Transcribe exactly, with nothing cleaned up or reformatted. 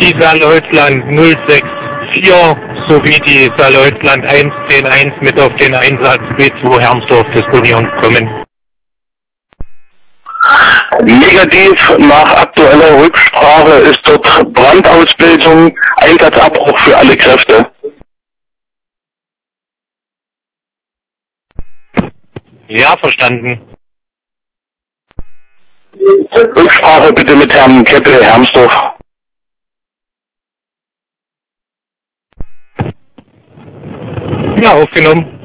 die Saarleutland null sechs vier sowie die Saarleutland eins zehn eins mit auf den Einsatz B zwei Hermsdorf disponieren kommen. Negativ, nach aktueller Rücksprache ist dort Brandausbildung, Einsatzabbruch für alle Kräfte. Ja, verstanden. Rücksprache bitte mit Herrn Keppel, Hermsdorf. Ja, aufgenommen.